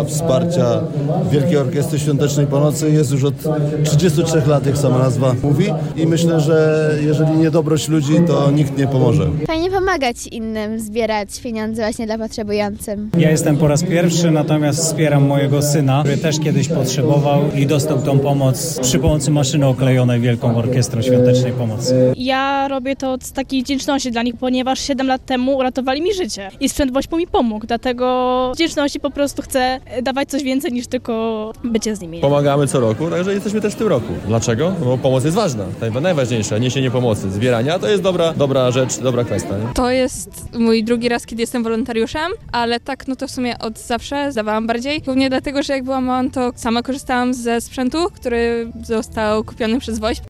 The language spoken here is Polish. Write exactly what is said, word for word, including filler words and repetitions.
dla wsparcia Wielkiej Orkiestry Świątecznej Pomocy jest już od trzydziestu trzech lat, jak sama nazwa mówi, i myślę, że jeżeli nie dobroć ludzi, to nikt nie pomoże. Fajnie pomagać innym, zbierać pieniądze właśnie dla potrzebującym. Ja jestem po raz pierwszy, natomiast wspieram mojego syna, który też kiedyś potrzebował i dostał tą pomoc przy pomocy maszyny oklejonej Wielką Orkiestrą Świątecznej Pomocy. Ja robię to z takiej wdzięczności dla nich, ponieważ siedem lat temu uratowali mi życie i sprzęt Wośpo mi pomógł, dlatego z wdzięczności po prostu chcę dawać coś więcej niż tylko bycie z nimi. Pomagamy co roku, także jesteśmy też w tym roku. Dlaczego? No bo pomoc jest ważna, najważniejsza, niesienie pomocy, zbierania to jest dobra, dobra rzecz, dobra kwestia. Nie? To jest mój drugi raz, kiedy jestem wolontariuszem, ale tak, no to w sumie od zawsze zdawałam bardziej. Głównie dlatego, że jak byłam małą, to sama korzystałam ze sprzętu, który został kupiony przez Wośp.